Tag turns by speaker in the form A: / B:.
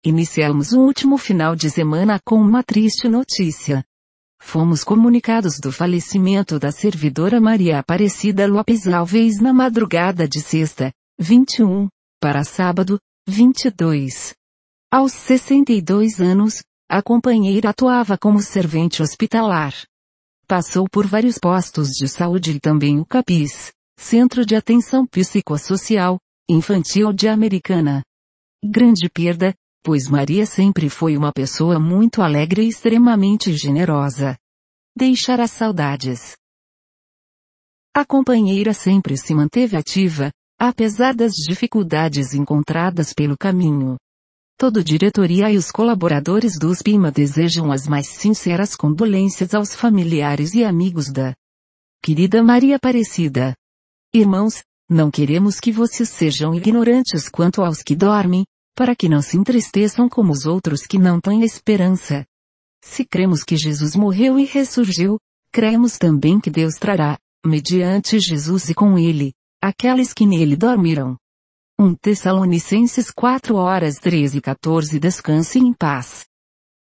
A: Iniciamos o último final de semana com uma triste notícia. Fomos comunicados do falecimento da servidora Maria Aparecida Lopes Alves na madrugada de sexta, 21, para sábado, 22. Aos 62 anos, a companheira atuava como servente hospitalar. Passou por vários postos de saúde e também o CAPIS, Centro de Atenção Psicossocial, Infantil de Americana. Grande perda, pois Maria sempre foi uma pessoa muito alegre e extremamente generosa. Deixará saudades. A companheira sempre se manteve ativa, apesar das dificuldades encontradas pelo caminho. Toda a diretoria e os colaboradores do USPIMA desejam as mais sinceras condolências aos familiares e amigos da querida Maria Aparecida. Irmãos, não queremos que vocês sejam ignorantes quanto aos que dormem, para que não se entristeçam como os outros que não têm esperança. Se cremos que Jesus morreu e ressurgiu, cremos também que Deus trará, mediante Jesus e com ele, aqueles que nele dormiram. 1 Tessalonicenses 4:13-14 Descanse em paz.